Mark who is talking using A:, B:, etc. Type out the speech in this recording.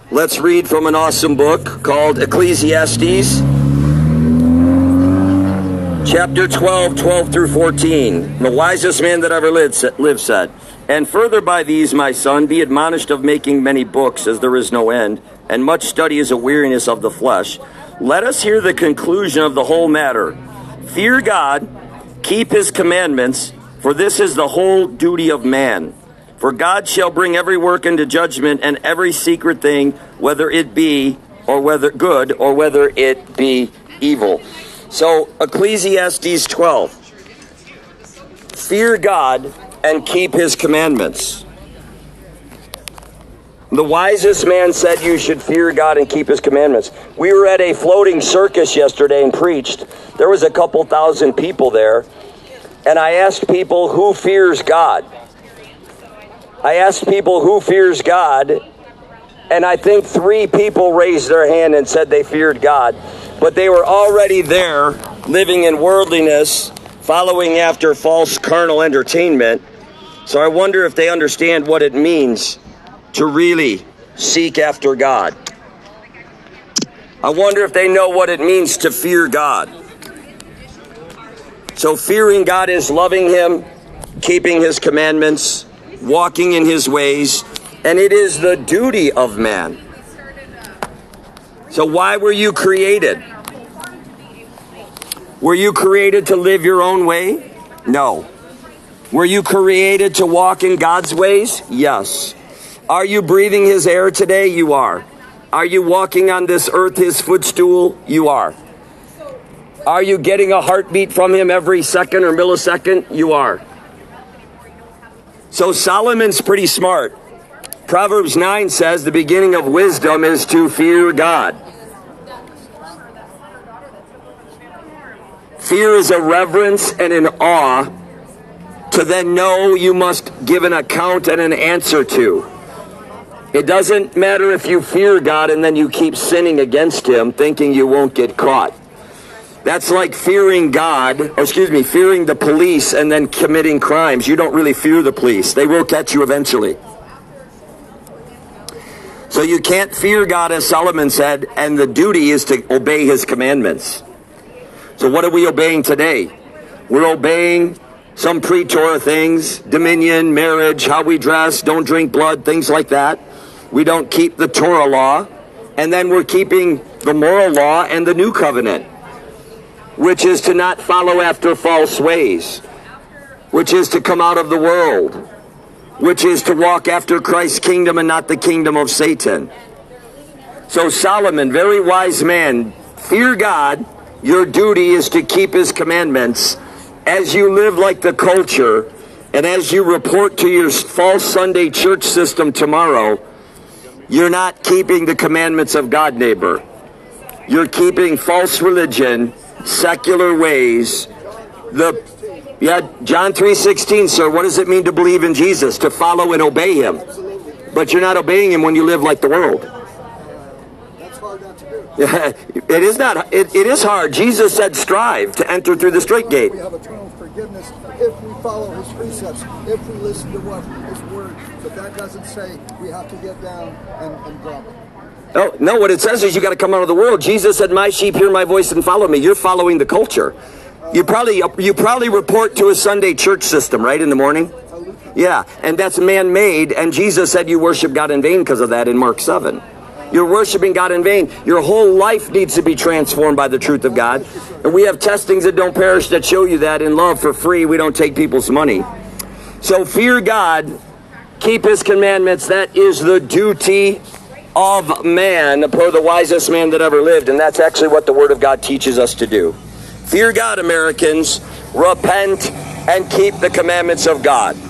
A: Let's read from an awesome book called Ecclesiastes, chapter 12 through 14. The wisest man that ever lived said, "And further by these, my son, be admonished of making many books, as there is no end, and much study is a weariness of the flesh. Let us hear the conclusion of the whole matter. Fear God, keep his commandments, for this is the whole duty of man. For God shall bring every work into judgment, and every secret thing, whether it be or whether good or whether it be evil." So Ecclesiastes 12. Fear God and keep his commandments. The wisest man said you should fear God and keep his commandments. We were at a floating circus yesterday and preached. There was a couple thousand people there. And I asked people, who fears God? I asked people who fears God, and I think 3 people raised their hand and said they feared God. But they were already there, living in worldliness, following after false carnal entertainment. So I wonder if they understand what it means to really seek after God. I wonder if they know what it means to fear God. So fearing God is loving him, keeping his commandments, walking in his ways, and it is the duty of man. So why were you created? Were you created to live your own way? No. Were you created to walk in God's ways? Yes. Are you breathing his air today? You are. Are you walking on this earth, his footstool? You are. Are you getting a heartbeat from him every second or millisecond? You are. So Solomon's pretty smart. Proverbs 9 says the beginning of wisdom is to fear God. Fear is a reverence and an awe to then know you must give an account and an answer to. It doesn't matter if you fear God and then you keep sinning against him thinking you won't get caught. That's like fearing fearing the police and then committing crimes. You don't really fear the police. They will catch you eventually. So you can't fear God, as Solomon said, and the duty is to obey his commandments. So what are we obeying today? We're obeying some pre-Torah things, dominion, marriage, how we dress, don't drink blood, things like that. We don't keep the Torah law. And then we're keeping the moral law and the new covenant, which is to not follow after false ways, which is to come out of the world, which is to walk after Christ's kingdom and not the kingdom of Satan. So Solomon, very wise man, fear God. Your duty is to keep his commandments. As you live like the culture, and as you report to your false Sunday church system tomorrow, you're not keeping the commandments of God, neighbor. You're keeping false religion, secular ways. John 3:16, sir, what does it mean to believe in Jesus? To follow and obey him. But you're not obeying him when you live like the world.
B: That's hard not to do.
A: It is not. It is hard. Jesus said, strive to enter through the straight gate.
B: We have eternal forgiveness if we follow his precepts, if we listen to what his word. But that doesn't say we have to get down and grumble.
A: Oh, no, what it says is you got to come out of the world. Jesus said, my sheep hear my voice and follow me. You're following the culture. You probably report to a Sunday church system, right, in the morning? Yeah, and that's man-made, and Jesus said you worship God in vain because of that in Mark 7. You're worshiping God in vain. Your whole life needs to be transformed by the truth of God. And we have testings that don't perish that show you that in love for free. We don't take people's money. So fear God, keep his commandments. That is the duty of man, per the wisest man that ever lived. And that's actually what the Word of God teaches us to do. Fear God, Americans. Repent and keep the commandments of God.